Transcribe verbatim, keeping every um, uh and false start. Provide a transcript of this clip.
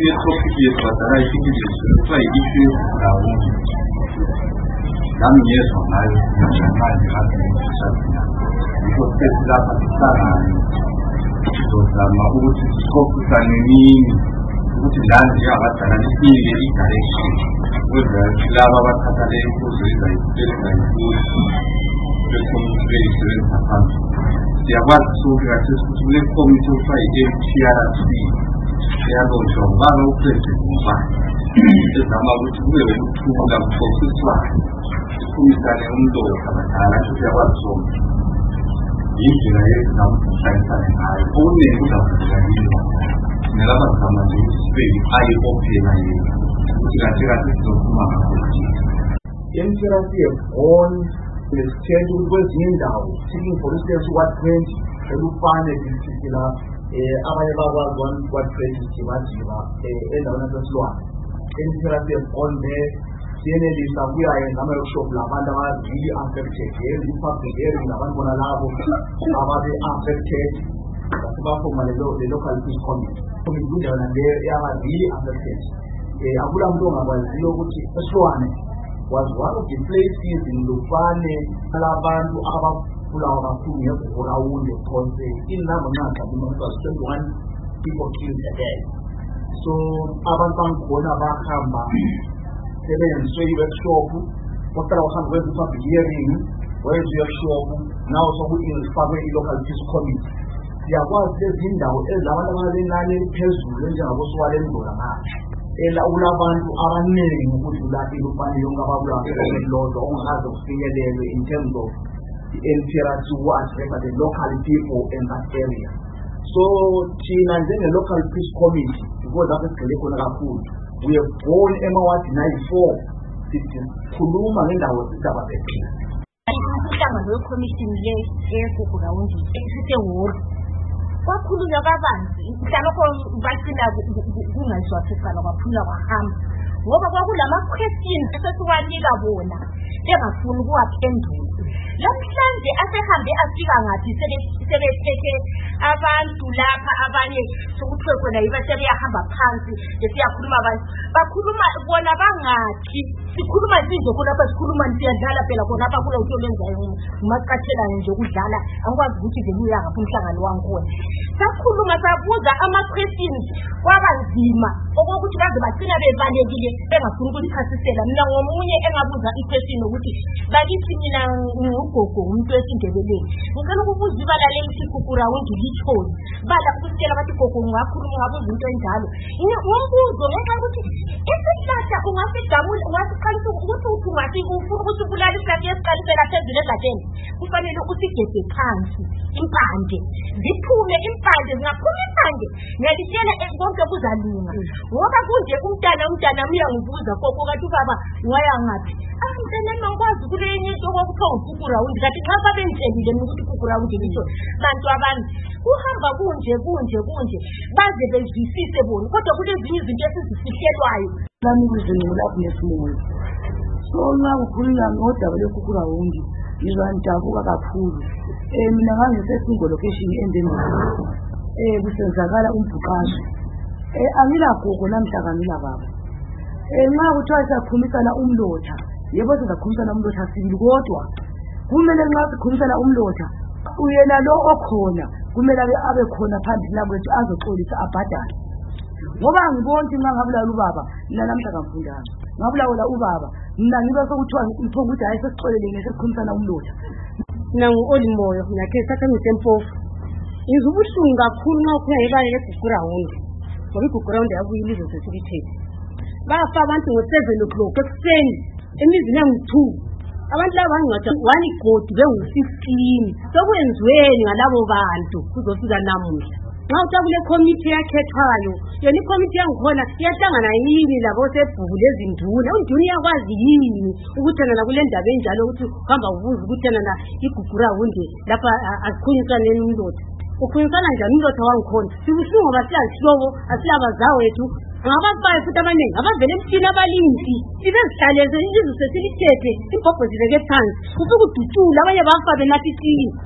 issue topic yefatana ikindi kwa issue la uongo. Damu yeso nayo tunachanganya hata kusafia. Iko pesa hapa sana. Ndio mabuti scope sana nini? Buti ndani ya hata na hii ile direction. Wewe lava wakatale kuzuia ile ile kumsaidia hapa. Siapa sudah sesuatu komite saya tiada sih, saya dosa baru presiden. Selama itu itu dalam proses lah. Misalnya untuk katakanlah siapa som, ini saya dalam saya saya saya pun yang sudah terjadi. Melawan sama di sebagai I O P lagi. Kira-kira itu semua. Inspirasi on the schedule was in down. Seeking for instance what trend the Lufan in particular, Amayaba one what trend is Chimachiva, and another one. Inspirasi on the C N L is a we are in number of shop Lavanda really affected here, in public here in Lavanda Lavo, Avade affected, from the local peace committee. Coming good and they are really affected. Abulam Doma was zero, which is one. Was one of the places in Lufane, Alaban, to Abba, Pulawa, Punya, or Aoun, because in Lamanaka, twenty-one people killed a day. So, Abantan Kona Bakamba, seven and three workshop, what are our hundred of hearing, where is your shop, now so we in the family local peace committee. There was this window, as Lavana Pelsu, and I was one Gola. Ela ulabantu abaningi ukuthi laphi lufana yonke ababulawa lodwa ongazi ukufinyelela in terms of the inferiority what the local people in that area. So thina njenge local peace committee because that is kule khona kakhulu we have gone emaward ninety-four sikhuluma ngendawo izaba zethu. Inhlangano ye-commission le eGugurawundi ekuthe ward kwakhulunywa kabanzi mhlawumbe bacina kungayiwathekala kwaphula kwahamba ngoba kwakulama questions esesiwanika bona engafuni ukuwaphendula. Namhlanje asehambe afika ngathi sebethethe abantu lapha abanye sokuthwe khona yiba sebeyahamba phansi besiyakhuluma abantu bakhuluma bona bangathi sikhuluma izinto khona lapha sikhuluma siyadlala phela khona lapha kula utho lenzayo maqathela nje ukudlala angikwazi ukuthi ngeluya ngapha umhlangano wangikhona sakhuluma sabuza ama questions kwabanzima okokuthi baze bagcina bevalekile bengafuni ukuchasisela. Mina ngomunye engabuza i-question ukuthi bakithi mina ngogogo umuntu wesindebeleni ngicela ukubuza ibalaleli iGugurawundi lithoni bala kusitshela bathi gogo ngakhuluma ngabuza into enjalo ngombuzo ngenxa ukuthi isihlahla ungasidabula ungasiqalisa ukuthi uthungathi ufuna ukuthi ubulala isihlahla esiqalisela phezulu egadeni kufanele usigede phansi impande ziphume impande zingaphuma impande ngiyalitshela konke kuzalunga ngoba kunje umntana umntana uyangibuza gogo kathi baba waya ngathi amntana mangwazi kule into okuthiwa uGugurawundi kathi xa babenzele ukuthi uGugurawundi litho bantu abantu uhamba kunje kunje kunje baze bezwisise bona kodwa kulezinye izinto esizisihlelwayo nami ngizolapha nesimoya so ngakukhuluma ngodaba leGugurawundi ngizandabuka kakhulu eh mina ngangisesingo location endeni eh kusenzakala umbhuqasho eh angilagogo namhla kamila baba eh nxa kuthiwa siyakhulumisana umlotha yebo sizakhulumisana umlotha sibili kodwa kumele nxa sikhulumisana umlotha uyena lo okhona kumele abe khona phambili lapho ethi azoxolisa abhadala ngoba ngibonke nxa ngabulala ubaba mina namhla kamfundana ngabulala ubaba mina ngibe sokuthiwa ngipho ukuthi hayi sesixolelene sesikhulumisana umlotha nangu olimoyo nakhe sakhamisa empofu izubuhlungu kakhulu nxa kuya ibale leGugurawundi ngoba iGugurawundi yabuyile izo sesibithethe bafa abantu ngo-seven o'clock ekuseni emizini yangu-two abantu laba bangathi one igodi bengu-fifteen sokwenziweni ngalabo bantu kuzofika namuhla nxa utakule committee yakhethwayo yona icommittee yangikhona iyahlangana yini labo sebhuku lezinduna unduna iyakwazi yini ukuthenana kule ndaba enjalo ukuthi uhamba ubuza ukuthenana iGugurawundi lapha asikhulunyisane nomlotha ukhunyisana njani umlotha wangikhona sibuhlungu ngoba siyazihlobo asilabazawo wethu ngababaye futhi abaningi abavele emthini abalinzi sibezihlaleze izwe sesilithethe ibhobho zibeke phansi kusukudutsula abanye bafa benathi itiye